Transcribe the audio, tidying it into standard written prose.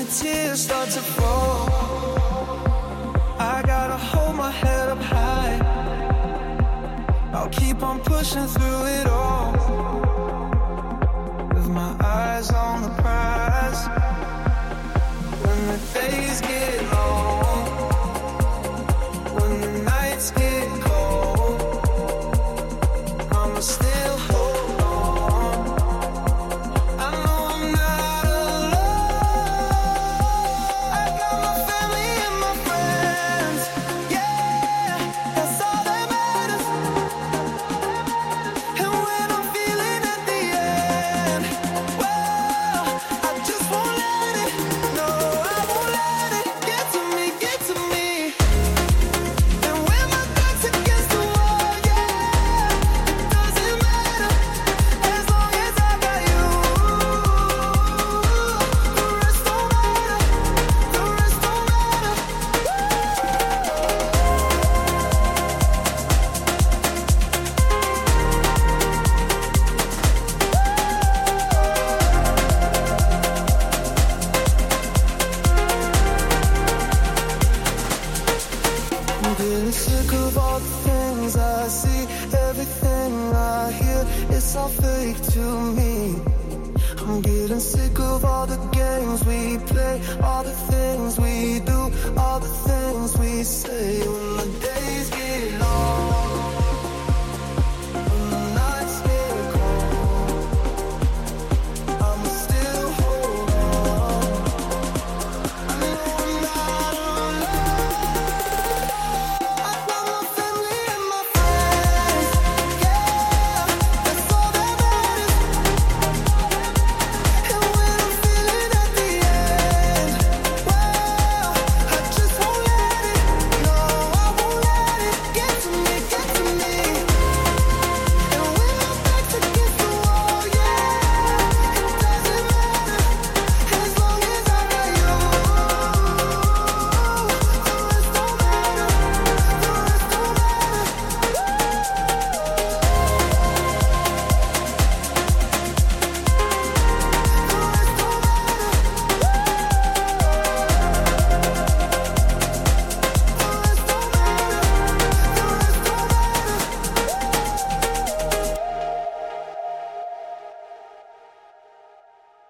tears start to fall. I gotta hold my head up high. I'll keep on pushing through it all, with my eyes on the prize. When the days get long, when the nights get cold, I'ma still hold on. I know I'm not alone. I got my family and my friends. Yeah, that's all that matters. And when I'm feeling at the end, well, I just won't let it. No, I won't let it get to me, get to me. And when my back's against the wall, yeah, it doesn't matter as long as I got you. The rest don't matter. The rest don't matter. I'm getting sick of all the things I see, everything I hear, it's all fake to me. I'm getting sick of all the games we play, all the things we do, all the things we say. When the days get long,